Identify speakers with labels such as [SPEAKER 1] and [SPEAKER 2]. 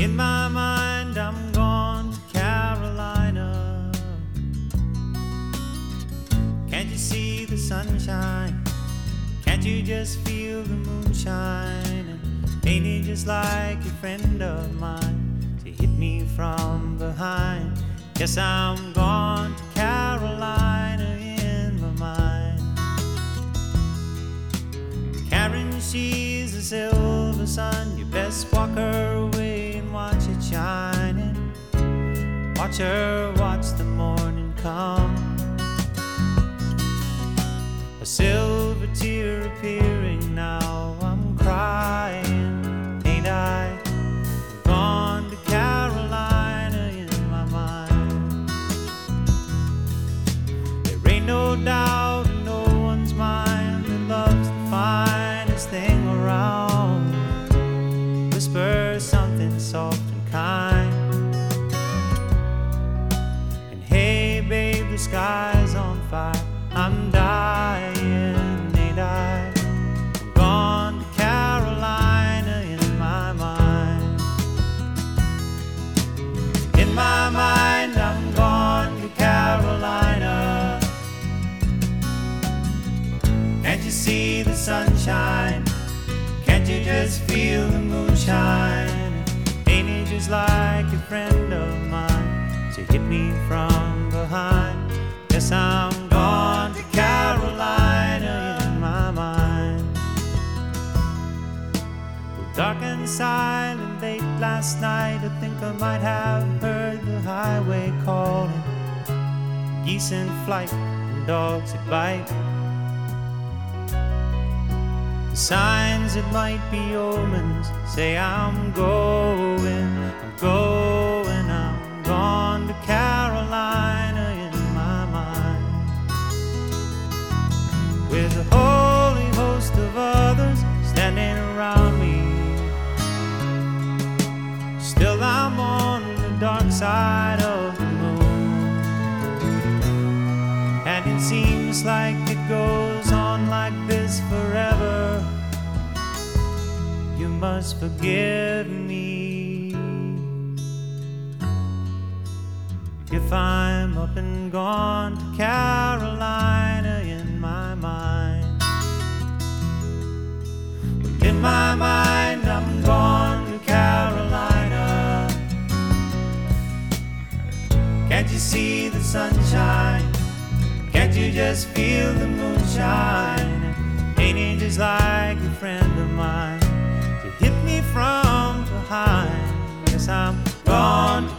[SPEAKER 1] In my mind, I'm gone to Carolina. Can't you see the sunshine? Can't you just feel the moonshine? And ain't it just like a friend of mine to hit me from behind? Yes, I'm gone to Carolina in my mind. Karen, she's a silver sun. You best walk her away and watch it shining. Watch her watch the morning come. A silver tear appearing now. I'm crying, ain't I? Gone to Carolina in my mind. There ain't no doubt in no one's mind that love's the finest thing around. Whisper something soft and kind. And hey babe, the sky's on fire. I'm dying, ain't I? I'm gone to Carolina in my mind. In my mind, I'm gone to Carolina. Can't you see the sunshine? Can't you just feel the moonshine? Ain't it just like a friend of mine to hit me from behind? Yes, I'm gone to Carolina in my mind. Well, dark and silent late last night, I think I might have heard the highway calling. Geese in flight and dogs that bite. The signs that might be omens say I'm going, I'm going, I'm gone to Carolina in my mind. With a holy host of others standing around me, still I'm on the dark side of the moon. And it seems like it goes on like this forever. You must forgive me if I'm up and gone to Carolina in my mind. In my mind, I'm gone to Carolina. Can't you see the sunshine? Can't you just feel the moonshine? Ain't it just like a friend of mine to hit me from behind? Yes, I'm gone to